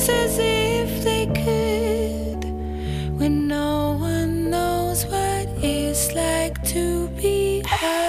as if they could, when no one knows what it's like to be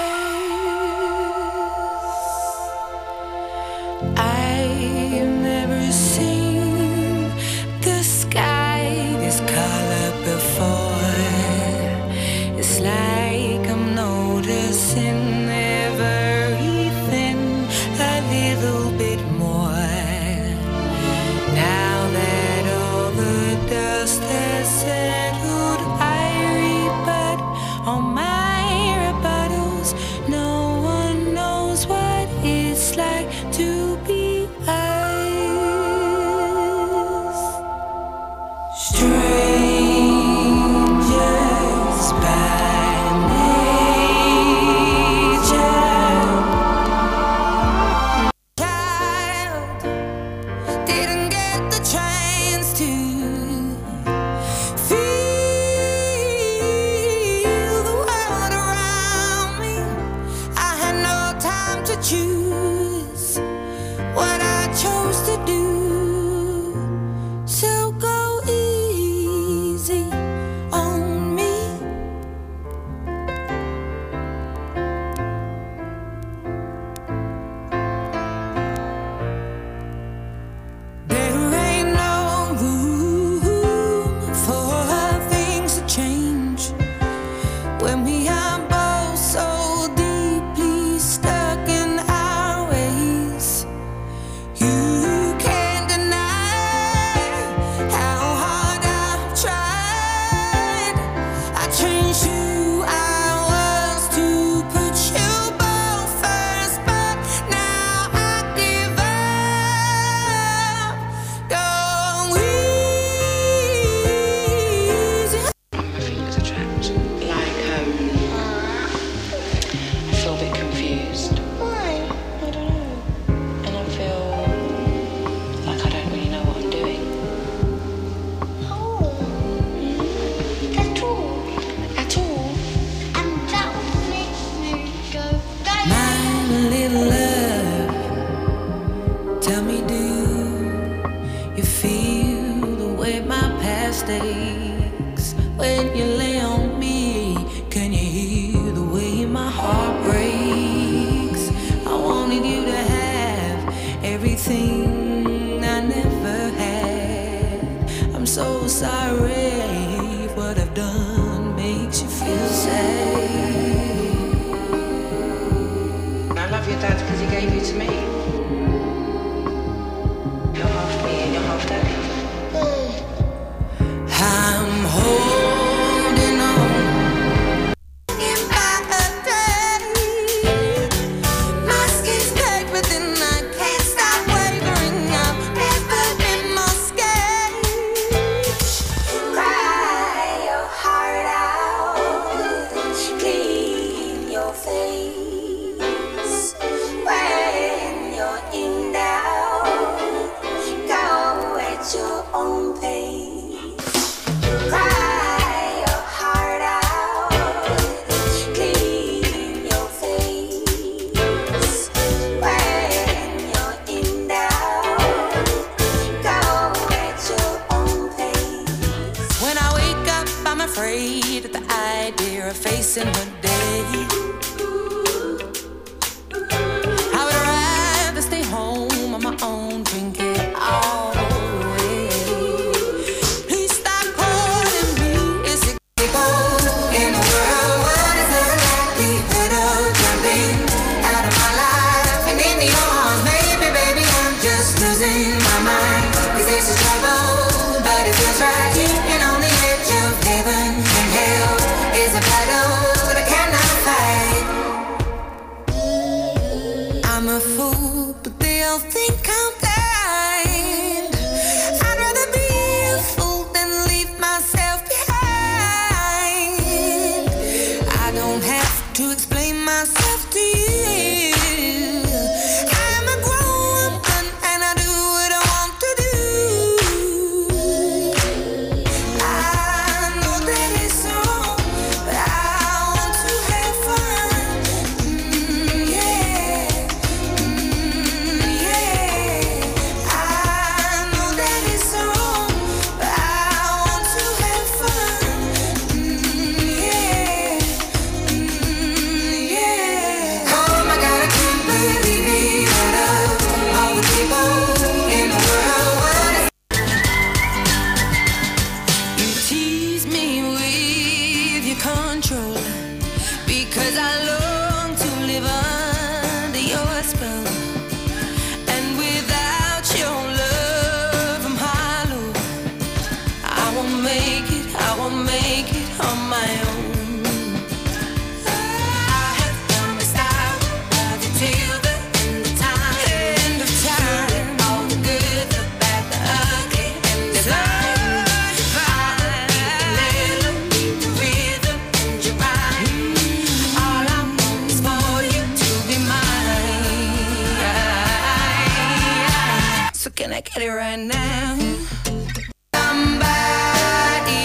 us. I've never seen the sky this color before. It's like I'm noticing everything a little bit more. Now that all the dust has settled, I rebut all my rebuttals. No one knows what it's like to be us. Strangers by nature. Child didn't get the chance to feel the world around me. I had no time to choose what I chose to do. So go easy on me. There ain't no room for things to change when we are both so deeply stuck in our ways. You can't deny how hard I've tried. I changed who I was to put you both first, but now I give up. Go easy. My fingers are trapped. Like, I feel a bit confused. Why? I don't know. And I feel like I don't really know what I'm doing. Oh. At all. At all. And that would make me go, My little love, tell me, do you feel the way my past aches when you lay on me? Can you hear the way my heart breaks? I wanted you to have everything I never had. I'm so sorry if what I've done makes you feel sad. I love your dad because he gave you to me. You're half me and you're half daddy. I'm holding on. In my day, my skin's tight, but then I can't stop wavering. I've never been more scared. Cry your heart out, clean your face. When you're in doubt, go at your own pace. Cry your heart out, clean your face. When you're in doubt, go at your own pace. When I wake up, I'm afraid at the idea of facing the day. I would rather stay home on my own, drink it all away. Please stop calling me. It's a in a world. What is the likelihood of jumping out of my life and into your arms? Maybe, baby, I'm just losing my mind. 'Cause this is trouble, but it feels right. And on the edge of heaven and hell is a battle that I cannot fight. I'm a fool, but they all think I'm blind. I'd rather be a fool than leave myself behind. I don't have to explain myself to you. I'm a grown woman and I do what I want to do. my own. I have promised I will love you till the end of time. End of time. All the good, the bad, the ugly, and the divine. The rhythm and your rhyme. All I want is for you to be mine. So can I get it right now? Somebody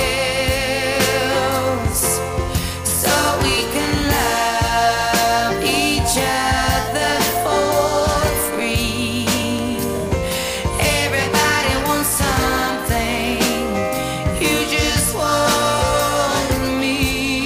else, so we can love each other for free. Everybody wants something, you just want me.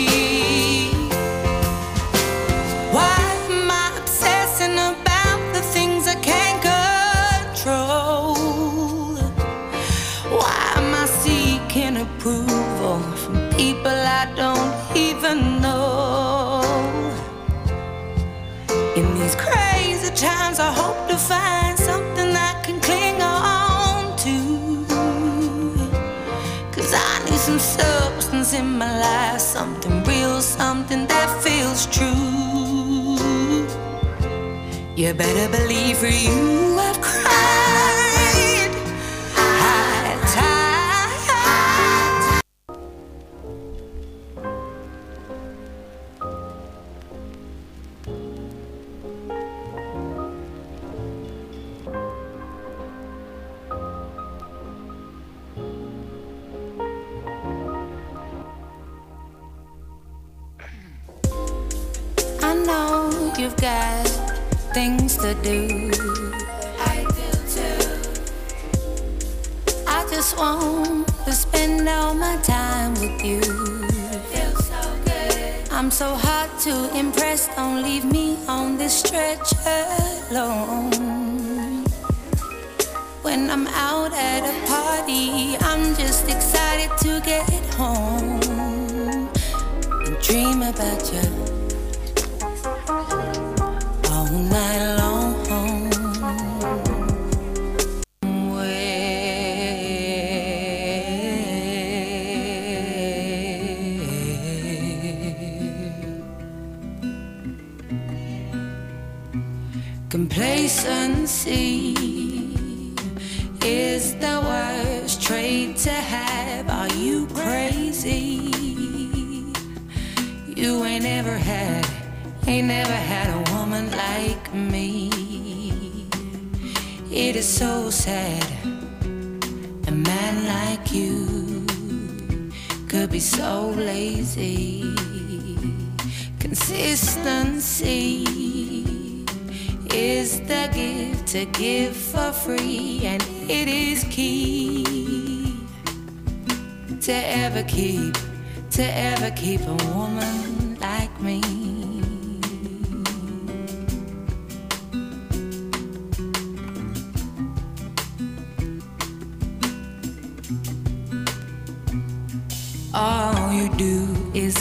Why am I obsessing about the things I can't control? Why am I seeking approval from people I don't even know? In these crazy times, I hope to find something I can cling on to. 'Cause I need some substance in my life, something real, something that feels true. You better believe for you I've cried. High tide. I know you've got things to do. I do too. I just want to spend all my time with you. Feels so good. I'm so hard to impress. Don't leave me on this stretch alone. When I'm out at a party, I'm just excited to get home and dream about you all night long. Complacency is the worst trait to have. Are you crazy? You ain't never had a woman like me. It is so sad a man like you could be so lazy. Consistency is the gift to give for free, and it is key to ever keep a woman like me. All you do is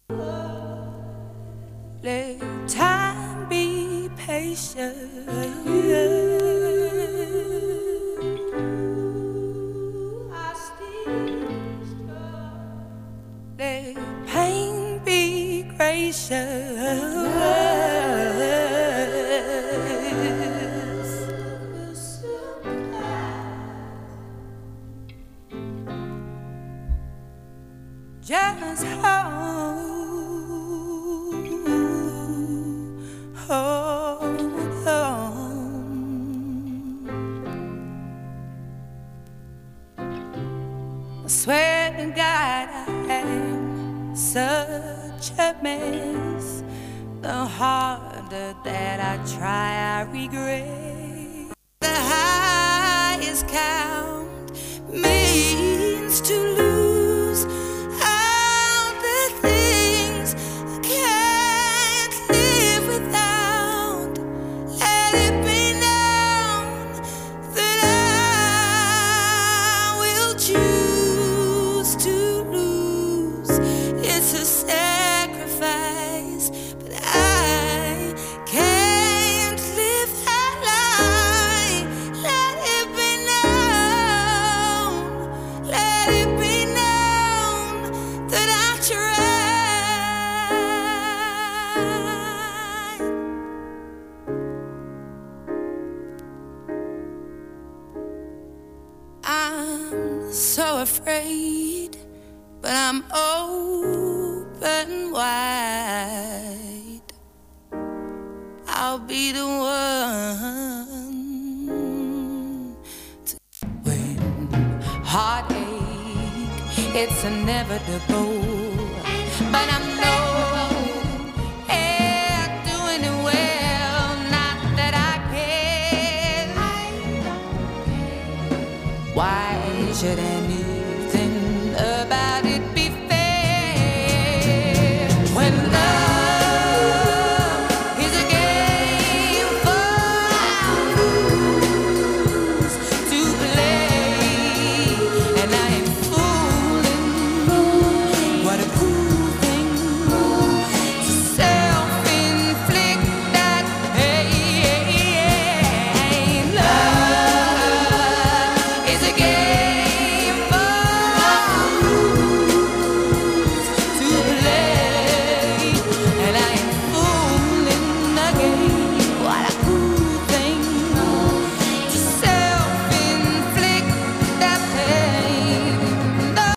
let time be patient. I still strong. Let pain be gracious. Just hold on. I swear to God I am such a mess. The harder that I try, I regret. The highest count means to lose all the things I can't live without. Let it be known that I will choose to lose. It's a sacrifice, but I can't live that life. Let it be known. so afraid, but I'm open wide. I'll be the one to when heartache, it's inevitable, but I'm doing it well, not that I care. Why should any